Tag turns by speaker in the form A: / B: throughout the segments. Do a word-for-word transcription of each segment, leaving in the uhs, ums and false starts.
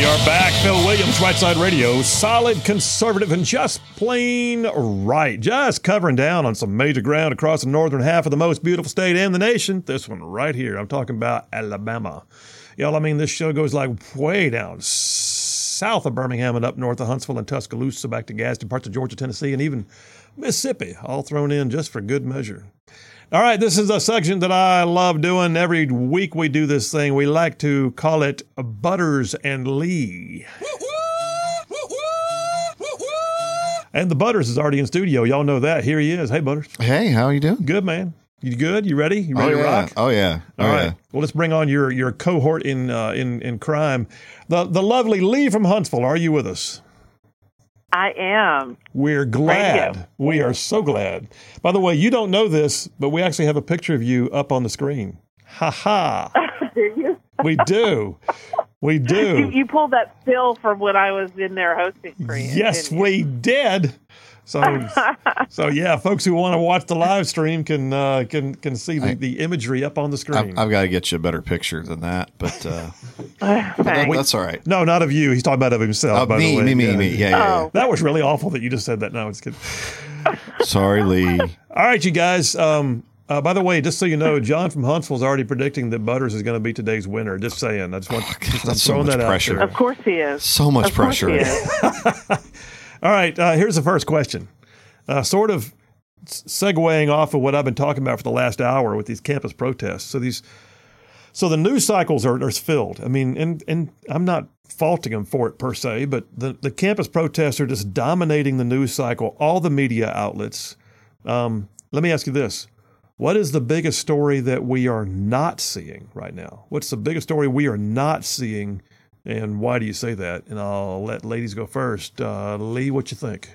A: are back. Phil Williams, Right Side Radio. Solid, conservative, and just plain right. Just covering down on some major ground across the northern half of the most beautiful state in the nation. This one right here. I'm talking about Alabama. Y'all, I mean, this show goes like way down south of Birmingham and up north of Huntsville and Tuscaloosa, back to Gadsden, parts of Georgia, Tennessee, and even Mississippi, all thrown in just for good measure. All right, this is a section that I love doing. Every week we do this thing. We like to call it Butters and Lee. And the Butters is already in studio. Y'all know that. Here he is. Hey, Butters.
B: Hey, how you doing?
A: Good, man. You good? You ready? You ready
B: oh,
A: to
B: yeah.
A: rock?
B: Oh, yeah. Oh,
A: All right.
B: Yeah.
A: Well, let's bring on your your cohort in uh, in in crime, the the lovely Lee from Huntsville. Are you with us?
C: I am.
A: We're glad. We are so glad. By the way, you don't know this, but we actually have a picture of you up on the screen. Ha ha.
C: Do you?
A: We do. We do.
C: You, you pulled that still from when I was in there hosting for you.
A: Yes, we did. So, so yeah, folks who want to watch the live stream can uh, can can see the, the imagery up on the screen.
B: I've, I've got to get you a better picture than that, but, uh,
C: Uh,
B: but that,
C: thanks.
B: that's all right.
A: No, not of you. He's talking about of himself.
B: Uh,
A: by
B: me,
A: the way.
B: me, me,
A: Yeah.
B: me. Yeah, yeah,
C: Oh.
A: That was really awful that you just said that. No, it's good.
B: yeah. Sorry, Lee.
A: All right, you guys. Um, uh, by the way, just so you know, John from Huntsville is already predicting that Butters is going to be today's winner. Just saying. I just want, just want
B: that's so
A: throwing
B: much
A: that
B: pressure.
A: out
C: Of course he is.
B: So much
C: Of course
B: pressure.
C: he is.
A: All right, uh, here's the first question. Uh, sort of segueing off of what I've been talking about for the last hour with these campus protests. So these, so the news cycles are, are filled. I mean, and and I'm not faulting them for it per se, but the, the campus protests are just dominating the news cycle, all the media outlets. Um, let me ask you this. What is the biggest story that we are not seeing right now? What's the biggest story we are not seeing, and why do you say that? And I'll let ladies go first. Uh, Lee, what you think?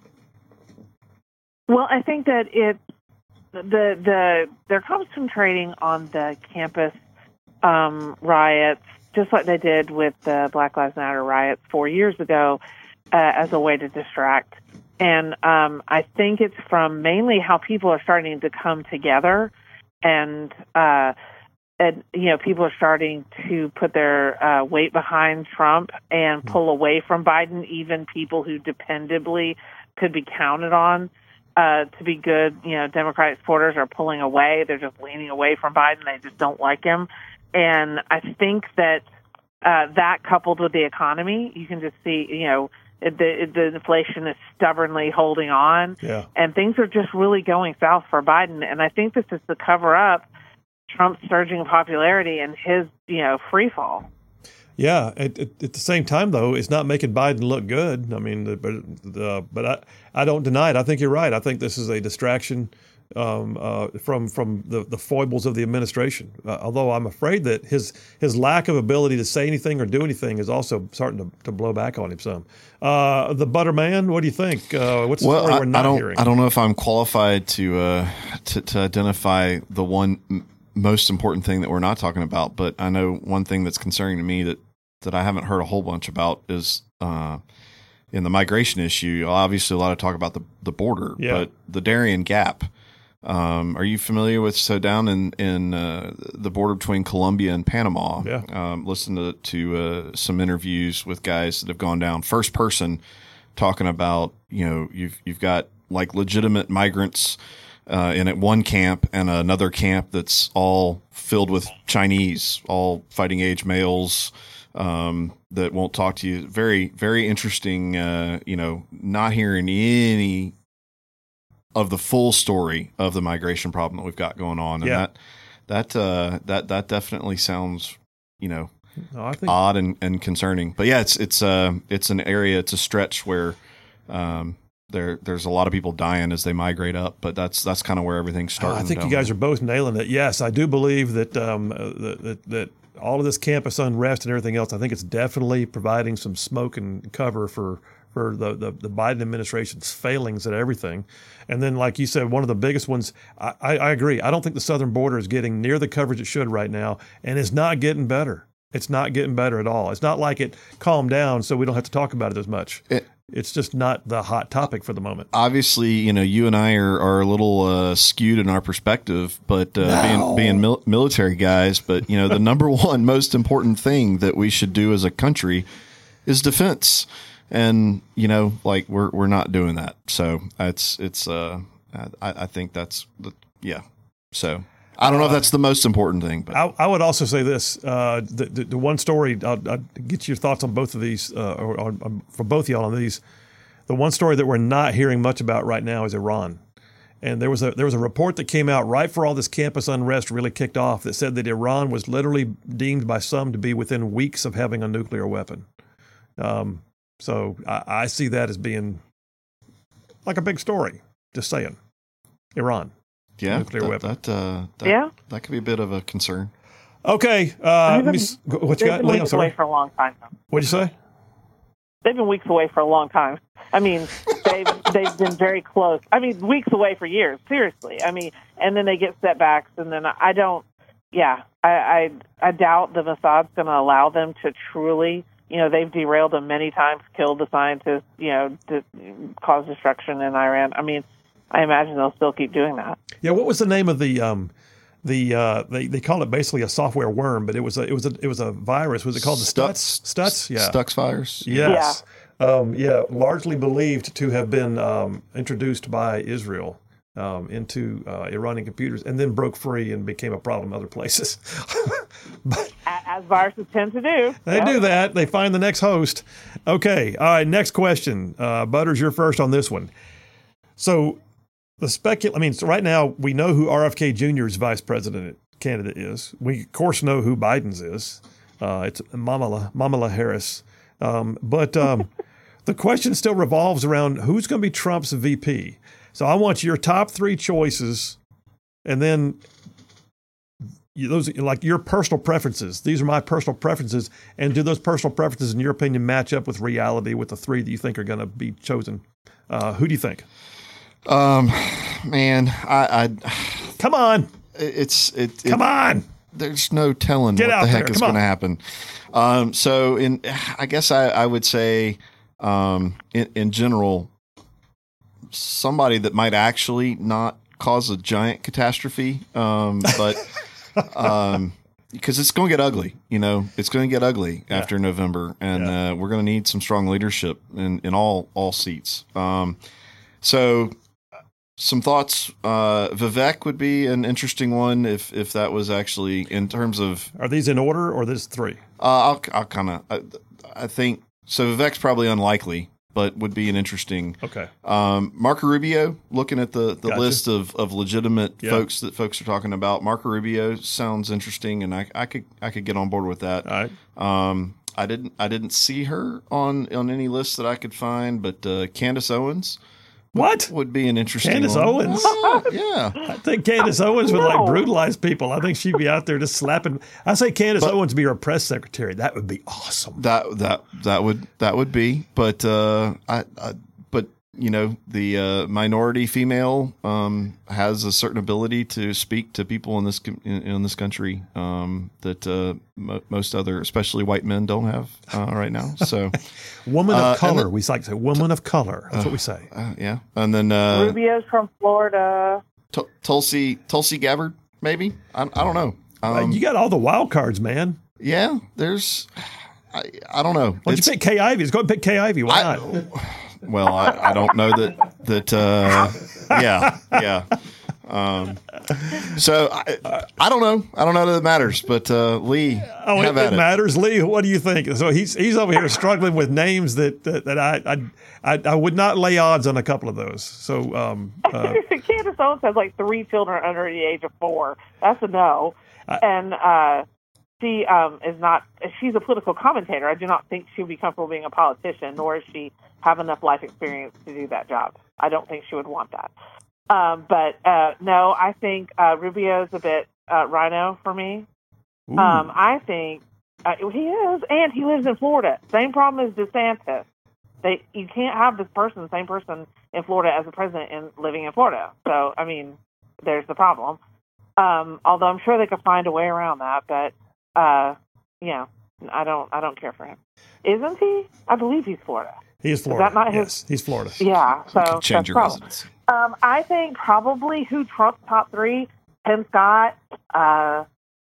C: Well, I think that it the the they're concentrating on the campus um, riots, just like they did with the Black Lives Matter riots four years ago, uh, as a way to distract. And um, I think it's from mainly how people are starting to come together, and uh, and you know people are starting to put their uh, weight behind Trump and pull away from Biden. Even people who dependably could be counted on Uh, to be good, you know, Democratic supporters are pulling away. They're just leaning away from Biden. They just don't like him. And I think that uh, that coupled with the economy, you can just see, you know, the, the inflation is stubbornly holding on.
A: Yeah.
C: And things are just really going south for Biden. And I think this is to cover up Trump's surging popularity and his, you know, free fall.
A: Yeah, at, at, at the same time, though, it's not making Biden look good. I mean, the, but the, but I, I don't deny it. I think you're right. I think this is a distraction um, uh, from from the, the foibles of the administration. Uh, although I'm afraid that his his lack of ability to say anything or do anything is also starting to, to blow back on him some. Uh, the Butterman, what do you think? Uh, what's the
B: Well,
A: story
B: I,
A: we're not
B: I don't.
A: hearing?
B: I don't know if I'm qualified to uh, to, to identify the one m- most important thing that we're not talking about. But I know one thing that's concerning to me that. that I haven't heard a whole bunch about is uh, in the migration issue. Obviously, a lot of talk about the, the border,
A: Yeah.
B: but the Darien Gap. Um, are you familiar with, so down in, in uh, the border between Colombia and Panama?
A: Yeah.
B: Um, listen to, to uh, some interviews with guys that have gone down first person talking about, you know, you've, you've got like legitimate migrants uh, in at one camp and another camp that's all filled with Chinese, all fighting age males, um, that won't talk to you. Very, very interesting, uh, you know, not hearing any of the full story of the migration problem that we've got going on. And
A: Yeah.
B: that, that, uh, that, that definitely sounds, you know,
A: No, I think
B: odd and, and concerning, but yeah, it's, it's, uh, it's an area, it's a stretch where, um, there, there's a lot of people dying as they migrate up, but that's, that's kind of where everything's starting.
A: I think you
B: down
A: guys are both nailing it. Yes, I do believe that um, uh, that, that that all of this campus unrest and everything else, I think it's definitely providing some smoke and cover for for the, the, the Biden administration's failings at everything. And then, like you said, one of the biggest ones, I, I, I agree. I don't think the southern border is getting near the coverage it should right now, and it's not getting better. It's not getting better at all. It's not like it calmed down so we don't have to talk about it as much.
B: It,
A: It's just not the hot topic for the moment.
B: Obviously, you know, you and I are, are a little uh, skewed in our perspective, but uh,
A: No.
B: being being mil- military guys. But you know, the number one most important thing that we should do as a country is defense. And, you know, like we're, we're not doing that. So it's, it's, uh, I, I think that's the, yeah. So I don't know if that's the most important thing, but
A: I, I would also say this, uh, the, the, the one story, I'll, I'll get your thoughts on both of these, uh, or, or, or for both y'all on these. The one story that we're not hearing much about right now is Iran. And there was a there was a report that came out right before all this campus unrest really kicked off that said that Iran was literally deemed by some to be within weeks of having a nuclear weapon. Um, so I, I see that as being like a big story. Just saying, Iran,
B: yeah,
A: nuclear
B: that,
A: weapon.
B: That, uh, that,
C: Yeah.
B: that could be a bit of a concern.
A: Okay, uh,
C: They've
A: let me,
C: been-
A: s- what you
C: They've
A: got,
C: been
A: Lee? I'm
C: weeks away
A: sorry.
C: for a long time. now.
A: What'd you say?
C: They've been weeks away for a long time. I mean, they've they've been very close. I mean, weeks away for years. Seriously. I mean, and then they get setbacks, and then I don't. Yeah, I I, I doubt the Mossad's going to allow them to truly. You know, they've derailed them many times, killed the scientists. You know, to cause destruction in Iran. I mean, I imagine they'll still keep doing that.
A: Yeah, what was the name of the um, the uh, they they call it basically a software worm, but it was a it was a it was a virus. Was it called the Stutz? Stutz, yeah.
B: Stux virus.
A: Yes. Um, yeah, largely believed to have been um, introduced by Israel um, into uh, Iranian computers and then broke free and became a problem other places. But
C: A- As viruses tend to do.
A: they
C: Yep.
A: do that. They find the next host. Okay. All right. Next question. Uh, Butters, you're first on this one. So the specul. I mean, so right now we know who R F K Junior's vice president candidate is. We of course know who Biden's is. Uh, it's Kamala Kamala Harris. Um, but um, the question still revolves around who's going to be Trump's V P. So I want your top three choices, and then you, those like your personal preferences. These are my personal preferences, and do those personal preferences, in your opinion, match up with reality with the three that you think are going to be chosen? Uh, who do you think?
B: Um, man, I, I
A: Come on,
B: it's it, it
A: come on.
B: there's no telling
A: Get
B: what
A: out
B: the heck
A: there.
B: is
A: Come
B: going to
A: on.
B: happen. Um, so in, I guess I, I would say, um, in, in general, somebody that might actually not cause a giant catastrophe. Um, but, um, because it's going to get ugly, you know, it's going to get ugly after November, and
A: Yeah.
B: uh, we're going to need some strong leadership in, in all, all seats. Um, so some thoughts, uh, Vivek would be an interesting one if, if that was actually in terms of,
A: Are these in order or this three?
B: uh, I'll, I'll kind of, I, I think, so Vivek's probably unlikely, but would be an interesting,
A: Okay.
B: um, Marco Rubio, looking at the, the
A: Gotcha.
B: list of, of legitimate
A: Yeah.
B: folks that folks are talking about. Marco Rubio sounds interesting, and I, I could, I could get on board with that.
A: All right.
B: Um, I didn't, I didn't see her on, on any list that I could find, but, uh, Candace Owens
A: What?
B: would be an interesting
A: Candace
B: one.
A: Owens?
B: Oh, yeah.
A: I think Candace Owens would like
C: No.
A: brutalize people. I think she'd be out there just slapping. I say Candace Owens be her press secretary. That would be awesome.
B: That that that would that would be, but uh, I, I but you know the uh, minority female um, has a certain ability to speak to people in this com- in, in this country um, that uh, mo- most other, especially white men, don't have uh, right now. So
A: Woman
B: Uh,
A: of
B: and
A: color.
B: then-
A: we like to say woman of color. That's what we say.
B: uh, yeah, and then uh,
C: Rubio's from Florida.
B: T- Tulsi Tulsi Gabbard, maybe I, I don't know.
A: Uh,
B: Um,
A: you got all the wild cards, man.
B: yeah, there's I, I don't know.
A: Why don't
B: It's-
A: you pick Kay Ivey? Let's go and pick Kay Ivey. Why
B: I-
A: not?
B: Well, I, I don't know that that uh, yeah yeah. Um, so I, I don't know. I don't know that it matters. But uh, Lee,
A: Oh, it,
B: have at
A: it
B: it.
A: matters, Lee. What do you think? So he's he's over here struggling with names that that, that I, I I I would not lay odds on a couple of those. So um, uh,
C: Candace Owens has like three children under the age of four. That's a no.
A: I-
C: and uh, she um, is not, she's a political commentator. I do not think she would be comfortable being a politician, nor does she have enough life experience to do that job. I don't think she would want that. Um, but uh, no, I think uh, Rubio's a bit uh, rhino for me.
A: ooh,
C: Um, I think uh, he is, and he lives in Florida. Same problem as DeSantis. They, you can't have this person, the same person in Florida as the president, and living in Florida. So, I mean, there's the problem. Um, although I'm sure they could find a way around that, but uh, you know, I don't, I don't care for him. Isn't he? I believe he's Florida.
A: he is Florida.
C: that not his-
A: yes, he's Florida.
C: Yeah. So that's
B: Change
C: the
B: your
C: problem.
B: residence.
C: Um, I think probably who Trump's top three: Tim Scott, uh,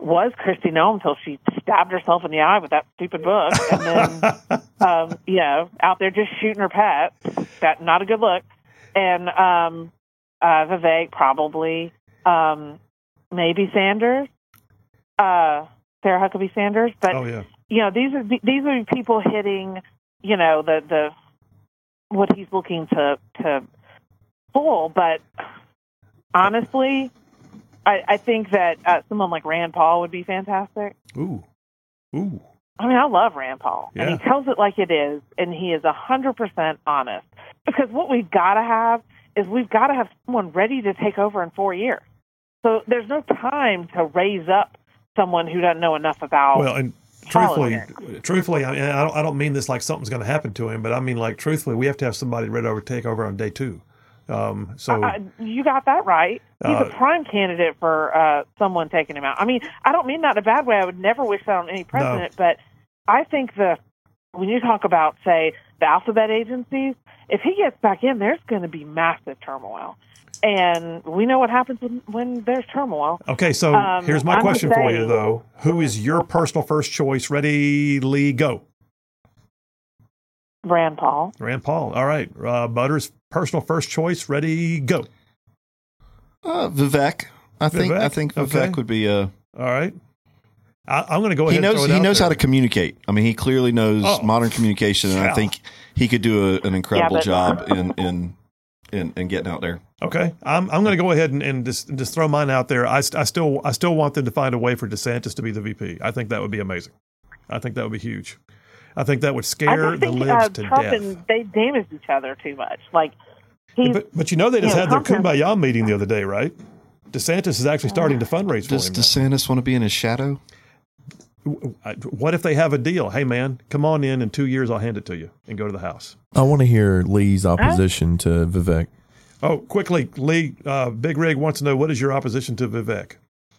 C: was Kristi Noem until she stabbed herself in the eye with that stupid book, and then um, you know, out there just shooting her pet. That not a good look. And um, uh, Vivek probably, um, maybe Sanders, uh, Sarah Huckabee Sanders. But
A: Oh yeah.
C: you know, these are these are people hitting, you know, the the what he's looking to to pull. But honestly, I, I think that uh, someone like Rand Paul would be fantastic.
A: Ooh. Ooh.
C: I mean, I love Rand Paul,
A: Yeah.
C: and he tells it like it is, and he is a hundred percent honest. Because what we've got to have is we've got to have someone ready to take over in four years. So there's no time to raise up someone who doesn't know enough about.
A: Well, and truthfully,
C: politics.
A: truthfully, I mean, I don't, I don't mean this like something's going to happen to him, but I mean, like, truthfully, we have to have somebody ready to take over on day two. Um, so
C: Uh, you got that right. He's
A: Uh,
C: a prime candidate for uh, someone taking him out. I mean, I don't mean that in a bad way. I would never wish that on any president, but I think the when you talk about, say, the alphabet agencies, if he gets back in, there's going to be massive turmoil. And we know what happens when, when there's turmoil.
A: okay, so
C: Um,
A: here's my
C: I'm
A: question for you,
C: saying-
A: though. Who is your personal first choice? Ready, Lee, go.
C: Rand Paul.
A: Rand Paul. All right. Uh, Butters, personal first choice. Ready, go.
B: Uh, Vivek. I think
A: Vivek?
B: I think Vivek
A: Okay.
B: would be a.
A: All right. I, I'm going to go ahead
B: He
A: and
B: knows
A: throw it
B: he
A: out
B: knows
A: there.
B: how to communicate. I mean, he clearly knows
A: Oh.
B: modern communication, and
A: Yeah.
B: I think he could do a, an incredible
C: Yeah, but-
B: job in in, in in getting out there.
A: Okay, I'm I'm going to go ahead and, and just just throw mine out there. I, st- I still I still want them to find a way for DeSantis to be the V P. I think that would be amazing. I think that would be huge. I think that would
C: I
A: scare
C: just
A: the
C: think
A: libs
C: uh,
A: to
C: Trump
A: death.
C: and they damaged each other too much. Like, he's,
A: But but you know they just
C: you know,
A: had their
C: Trump has-
A: kumbaya meeting the other day, right? DeSantis is actually starting to fundraise for
B: Does
A: him. now.
B: DeSantis want to be in his shadow?
A: I- What if they have a deal? Hey man, come on in. In two years, I'll hand it to you and go to the House.
D: I want to hear Lee's opposition to Vivek.
A: Oh, quickly, Lee. Uh, Big Rig wants to know what is your opposition to Vivek?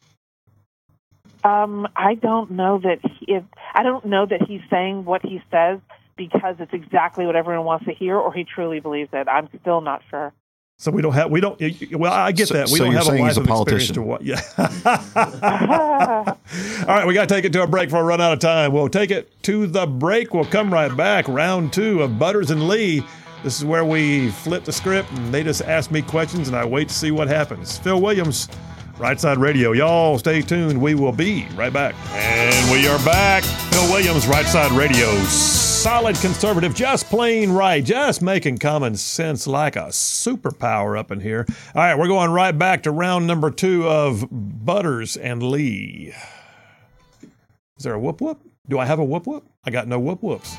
C: Um, I don't know that he, if, I don't know that he's saying what he says because it's exactly what everyone wants to hear, or he truly believes it. I'm still not sure.
A: So we don't have we don't. Well, I get
B: So-
A: that we
B: so
A: don't
B: you're
A: have a
B: saying
A: life
B: he's a
A: of experience
B: politician.
A: to what. Yeah. All right, we got to take it to a break before I run out of time. We'll take it to the break. We'll come right back. Round two of Butters and Lee. This is where we flip the script and they just ask me questions and I wait to see what happens. Phil Williams, Right Side Radio. Y'all stay tuned. We will be right back. And we are back. Phil Williams, Right Side Radio. Solid conservative, just plain right, just making common sense like a superpower up in here. All right, we're going right back to round number two of Butters and Lee. Is there a whoop whoop? Do I have a whoop whoop? I got no whoop whoops.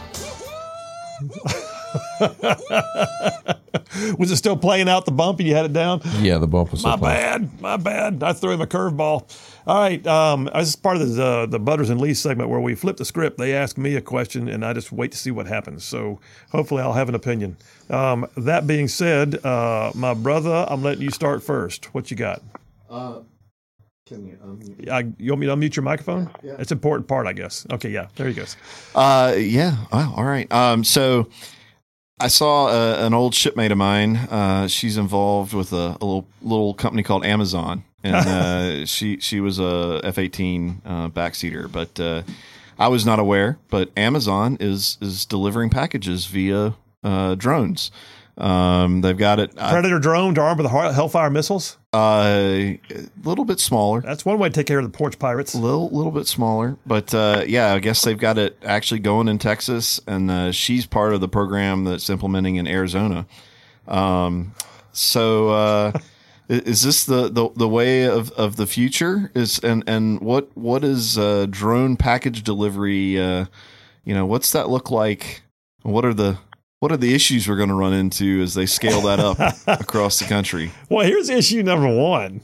A: Was it still playing out the bump and you had it down?
D: Yeah, the bump was so
A: My
D: close.
A: bad, my bad. I threw him a curveball. All right, um, this is part of the uh, the Butters and Lee segment where we flip the script. They ask me a question, and I just wait to see what happens. So hopefully, I'll have an opinion. Um, that being said, uh, my brother, I'm letting you start first. What you got?
B: Uh, can you unmute?
A: I, you want me to unmute your microphone?
B: Yeah.
A: It's an important part, I guess. Okay, yeah, there he goes.
B: Uh, yeah. Oh, all right. Um, so I saw uh, an old shipmate of mine. Uh, she's involved with a, a little little company called Amazon, and uh, she she was a F eighteen uh, backseater. But uh, I was not aware. But Amazon is is delivering packages via uh, drones. Um, they've got it uh,
A: Predator drone armed with the Hellfire missiles.
B: a little bit smaller.
A: That's one way to take care of the porch pirates.
B: A little, little bit smaller, but uh, yeah, I guess they've got it actually going in Texas, and uh, she's part of the program that's implementing in Arizona. Um, so, uh, i- is this the, the, the way of, of the future? Is and and what what is uh, drone package delivery? Uh, you know, what's that look like? What are the what are the issues we're going to run into as they scale that up across the country?
A: Well, here's issue number one.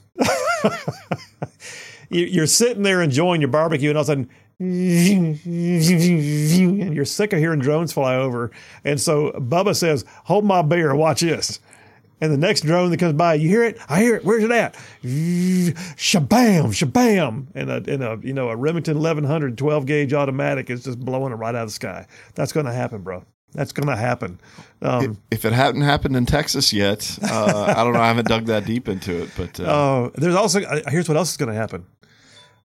A: You- You're sitting there enjoying your barbecue, and all of a sudden, and you're sick of hearing drones fly over. And so Bubba says, "Hold my beer, watch this." And the next drone that comes by, you hear it? I hear it. Where's it at? Shabam, shabam. And a, and a you know a Remington eleven hundred twelve gauge automatic is just blowing it right out of the sky. That's going to happen, bro. That's going to happen. Um,
B: If it hadn't happened in Texas yet, uh, I don't know. I haven't dug that deep into it, but uh,
A: Oh, there's also uh, here's what else is going to happen.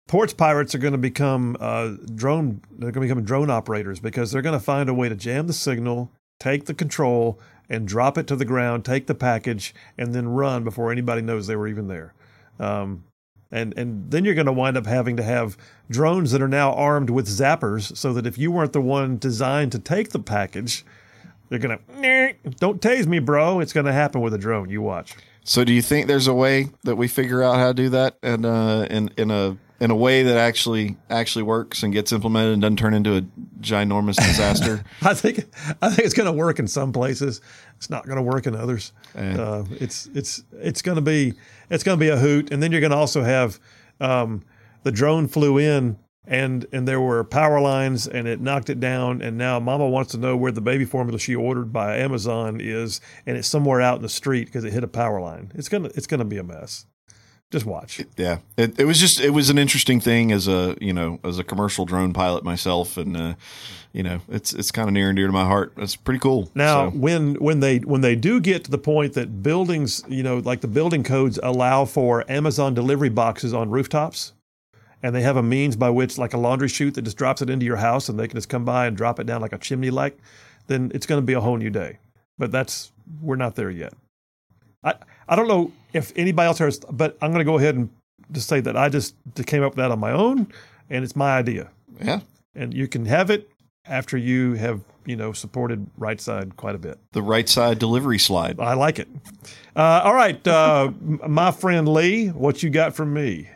A: ports pirates are going to become uh, drone. They're going to become drone operators because they're going to find a way to jam the signal, take the control, and drop it to the ground, take the package, and then run before anybody knows they were even there. Um, and and then you're going to wind up having to have drones that are now armed with zappers, so that if you weren't the one designed to take the package, they're going to, don't tase me, bro. It's going to happen with a drone. You watch.
B: So do you think there's a way that we figure out how to do that and uh, in in a in a way that actually actually works and gets implemented and doesn't turn into a ginormous disaster?
A: I think I think it's going to work in some places. It's not going to work in others.
B: Eh.
A: Uh, it's it's it's going to be it's going to be a hoot, and then you're going to also have um, the drone flew in and and there were power lines and it knocked it down, and now Mama wants to know where the baby formula she ordered by Amazon is, and it's somewhere out in the street because it hit a power line. It's gonna it's gonna be a mess. Just watch.
B: Yeah, it, it was just it was an interesting thing as a you know as a commercial drone pilot myself, and uh, you know it's it's kind of near and dear to my heart. It's pretty cool.
A: Now,
B: So,
A: when when they when they do get to the point that buildings, you know, like the building codes allow for Amazon delivery boxes on rooftops, and they have a means by which, like a laundry chute that just drops it into your house, and they can just come by and drop it down like a chimney, like, then it's going to be a whole new day. But that's we're not there yet. I I don't know if anybody else has, but I'm going to go ahead and just say that I just came up with that on my own, and it's my idea.
B: yeah,
A: And you can have it after you have, you know, supported Right Side quite a bit.
B: the right side delivery slide.
A: I like it. Uh, all right, uh, my friend Lee, what you got for me?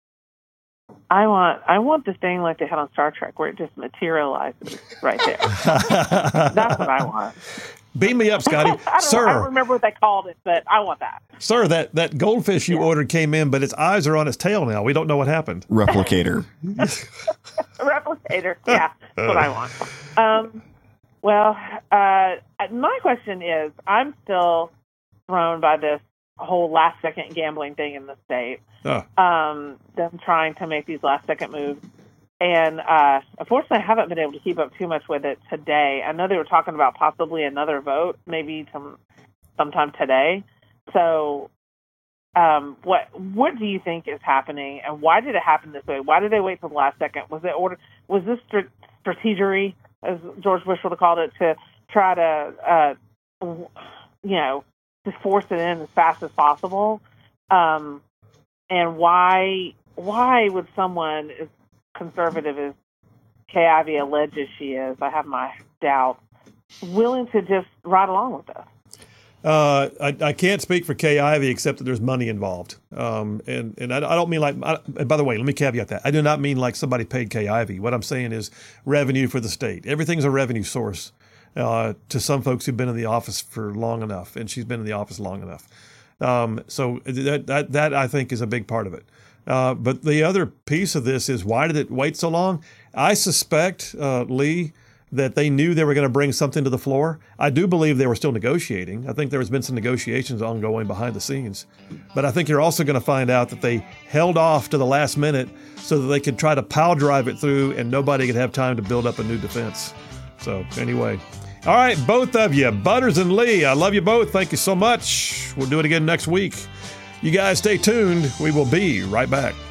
C: I want I want the thing like they had on Star Trek where it just materializes right there. That's what I want.
A: Beam me up, Scotty.
C: I don't,
A: Sir,
C: I don't remember what they called it, but I want that.
A: sir, that, that goldfish you
C: Yeah.
A: ordered came in, but its eyes are on its tail now. We don't know what happened.
B: Replicator.
C: A replicator. Yeah, that's what I want. Um, well, uh, my question is, I'm still thrown by this whole last second gambling thing in the state.
A: Oh,
C: Um, them trying to make these last second moves. And uh, unfortunately, I haven't been able to keep up too much with it today. I know they were talking about possibly another vote, maybe some, sometime today. So um, what what do you think is happening, and why did it happen this way? Why did they wait till the last second? Was it order? Was this str- strategery, as George Bush would have called it, to try to, uh, you know, to force it in as fast as possible? Um, and why why would someone as conservative as Kay Ivey alleges she is, I have my doubts, willing to just ride along with this?
A: Uh, I, I can't speak for Kay Ivey except that there's money involved. Um, and and I, I don't mean like, I, and by the way, let me caveat that. I do not mean like somebody paid Kay Ivey. What I'm saying is revenue for the state. Everything's a revenue source uh, to some folks who've been in the office for long enough, and she's been in the office long enough. Um, so that, that, that I think is a big part of it. Uh, but the other piece of this is, why did it wait so long? I suspect, uh, Lee, that they knew they were going to bring something to the floor. I do believe they were still negotiating. I think there has been some negotiations ongoing behind the scenes. But I think you're also going to find out that they held off to the last minute so that they could try to pile drive it through and nobody could have time to build up a new defense. So anyway, all right, both of you, Butters and Lee, I love you both. Thank you so much. We'll do it again next week. You guys stay tuned. We will be right back.